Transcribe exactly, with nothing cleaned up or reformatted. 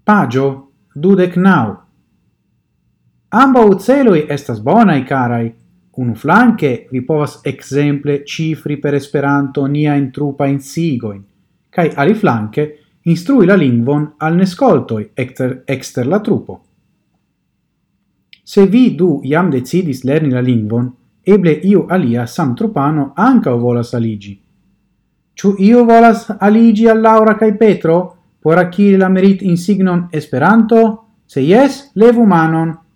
Pagio dudec nau. Ambau celoi estas bonai, carai. Unu flanque vi povas exemple cifri per Esperanto nia in trupa in sigoin, kai ali flanque instrui la lingvon al nescoltoi exter, exter la trupo. Se vi du iam decidis lerni la lingvon, eble io alia sam trupano anca volas aligi. Ciu io volas aligi al Laura kai Petro por acquiri la merit insignon Esperanto? Se yes, levu manon.